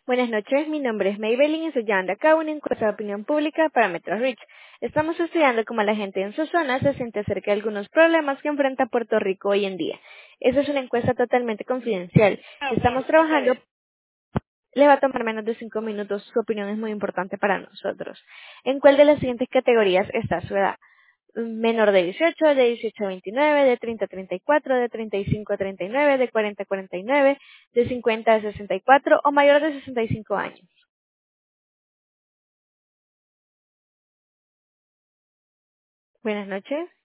Buenas noches, mi nombre es Maybelline y estoy llevando a cabo una encuesta de opinión pública para Metro Rich. Estamos estudiando cómo la gente en su zona se siente acerca de algunos problemas que enfrenta Puerto Rico hoy en día. Esta es una encuesta totalmente confidencial. Estamos trabajando, le va a tomar menos de 5 minutos, su opinión es muy importante para nosotros. ¿En cuál de las siguientes categorías está su edad? Menor de 18, de 18 a 29, de 30 a 34, de 35 a 39, de 40 a 49, de 50 a 64 o mayor de 65 años. Buenas noches.